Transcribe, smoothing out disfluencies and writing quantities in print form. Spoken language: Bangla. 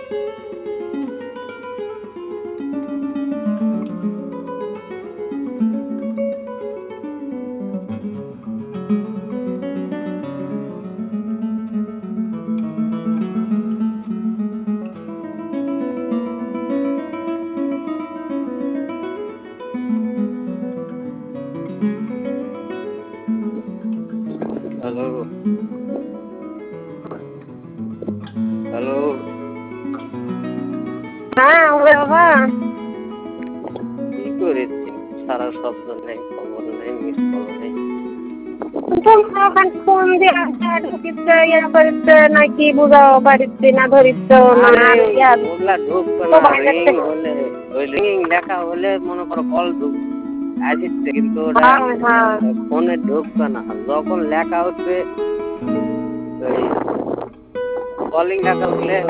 হ্যালো হ্যালো হ্যাঁ বাবা, কি করেছি? সারা শব্দ নেই, খবর নেই, মিস কল নেই। তুমি ফোন দিয়ে ঢুকিচ্ছে ইয়া করিচ্ছে নাকি বুঝাও পারিচ্ছি না ধরিচ্ছ না ওগুলা ঢুকবে না, রিং হলে ওই রিং লেখা হলে মনে করো কল ঢুকবে আসছে, কিন্তু ওটা ফোনে ঢুকবে না। যখন লেখা উঠবে ওই কলিং লেখা উঠলে